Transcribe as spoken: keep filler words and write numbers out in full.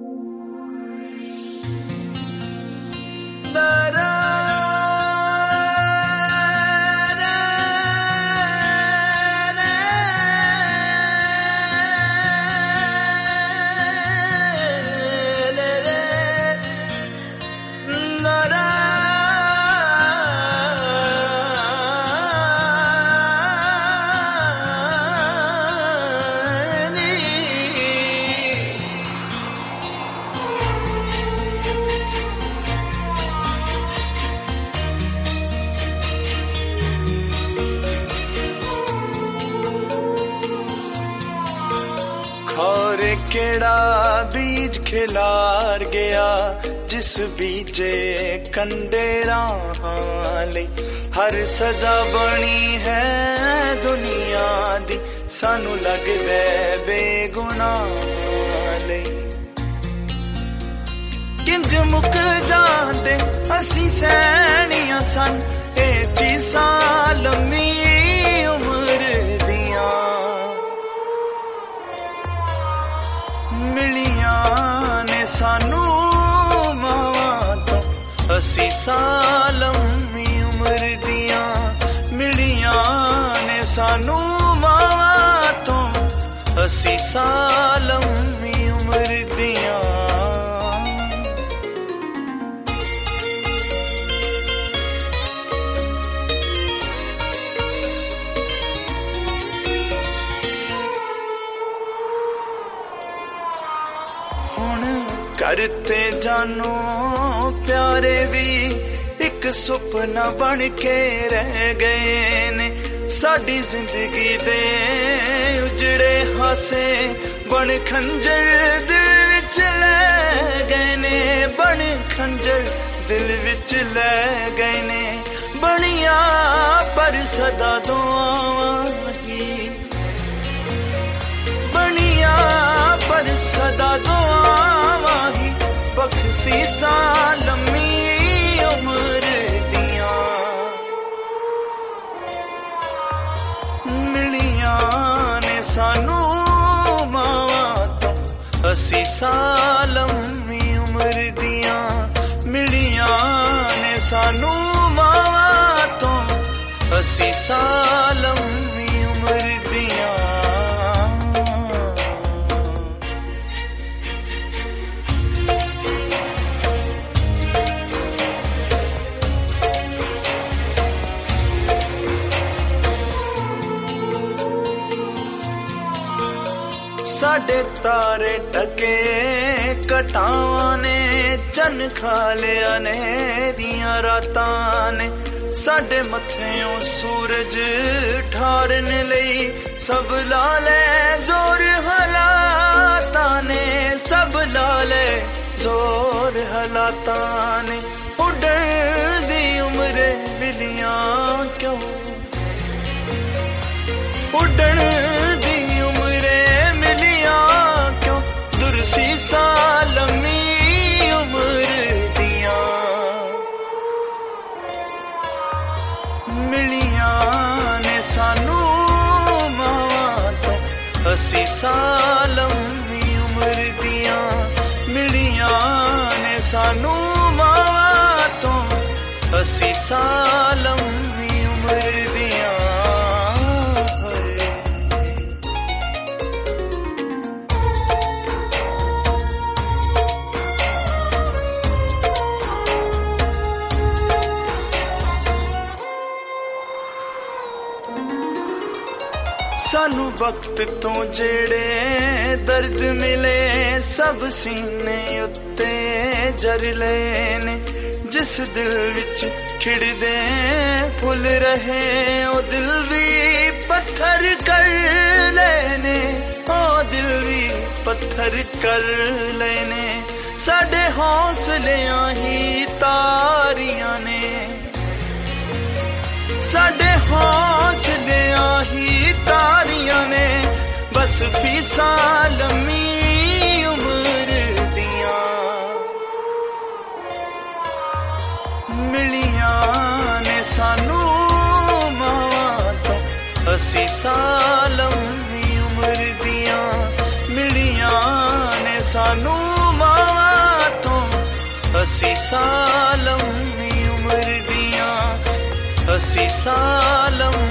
केड़ा बीज खिलार गया जिस बीजे कंडे राहां लई हर सजा बनी है दुनिया दी सानू लगदे बेगुनाह लई किंज मुक जांदे असी सैनियां सन ए चीज़ां लम्मी उम्र दियां मिलियां ने सानू मावां तो असी साल लम्मी उम्र दियां मिलियां ने सानू मावां तो असी साल लम्मी उम्र दियां करते जानो प्यारे भी एक सुपना बन के रह गए ने साडी जिंदगी दे उजड़े हासे बन खंजर दिल विच ले गए ने बन खंजर दिल विच ले गए ने बनिया पर सदा दुआवां ही बनिया पर सदा दुआवां ही बख्शी सा लम्मी उम्र दियां मिलियां ने सानू मावां तो असी साल लम्मी उम्र दियां मिलियां ने सानू मावां तो असी साल लम्मी उम्र दियां साडे तारे टके कटावां ने चन खा लिया ने दियां रातां ने साडे मत्थेओं सूरज ठारने लई सब ला ले जोर हालातां ने सब ला ले जोर हालातां ने उड़न दी उम्र मिलियां क्यों उड़न दी दुरसी सा लम्मी उम्र दियां मिलियां ने सानू मावां तो असी साल लम्मी उम्र दियां मिलियां ने सानू मावां तो असी साल लम्मी उम्र दियां सानू वक्त तो जेड़े दर्द मिले सब सीने उत्ते जर लेने जिस दिल विच खिड़दे फुल रहे ओ दिल भी पत्थर कर लेने ओ दिल भी पत्थर कर लेने साडे हौसलियां ही तारियां ने साडे हौसलियां ही तारियां ने बस फीसा लम्मी उम्र दियां मिलियां ने सानू मावां तो असी साल लम्मी उम्र दियां मिलियां ने सानू सानू मावां तो असीसां लम्मी उम्र दियां असीसां लम्मी